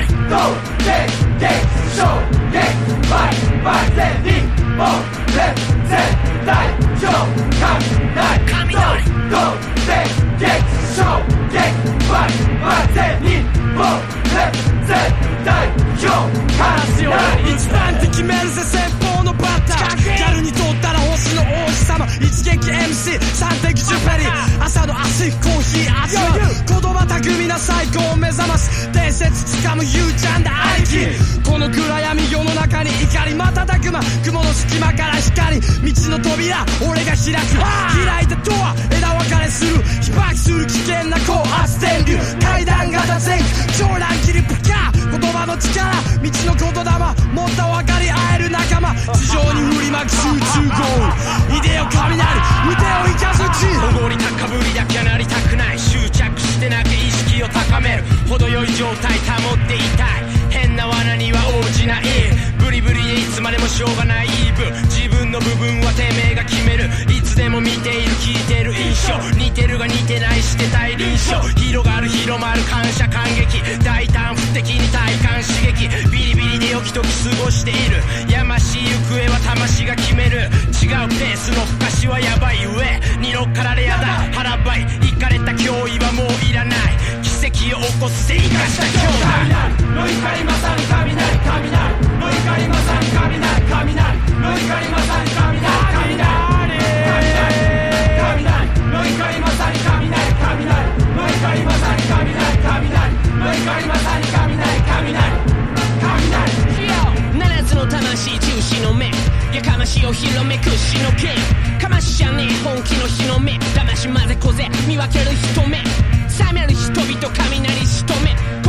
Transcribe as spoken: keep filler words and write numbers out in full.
雷同電撃衝撃バイバイ全日本レ全体上雷同電撃衝撃バイバイ全日本レ全体上雷一番で決めるぜ先方のバッターギャルにとったら星の王子様一撃 エムシー 三滴ジュペリ朝のアシフコーヒー味わう言葉巧みな最高を目覚ます伝説つかむゆうちゃんだ兄貴この暗闇世の中に怒り瞬く間雲の隙間から光道の扉俺が開く開いたドア枝分かれする被爆する危険な高圧電流階段型前狂乱切りプカー言葉の力道の言霊もっと分かり合える仲間地上に振りまく集中豪雨いでよ雷腕を生かす地おごり高ぶりだけはなりたくない執着してなきゃ意識を高める程よい状態保っていたい変な罠には応じないブリブリでいつまでもしょうがない言い分自分の部分はてめえが決めるいつでも見ている聞いてる印象似てるが似てないしてたい臨床広がる広まる感謝感激大胆不敵に体感刺激ビリビリでよきとき過ごしているやましい行方は魂が決める違うペースのふかしはやばい上に乗っかられやだ腹ばいイカれた脅威はもういらない奇跡を起こすせ生かした兄弟雷の怒りまさに雷雷の怒りまさに雷雷の怒りまさに雷雷雷の怒りまさに雷雷の怒りまさに雷雷の怒りまさに雷雷雷七つの魂中止の目やかましを広め屈指の剣かましじゃねえ本気の日の目騙し混ぜこぜ見分ける人目冷める人々雷仕留め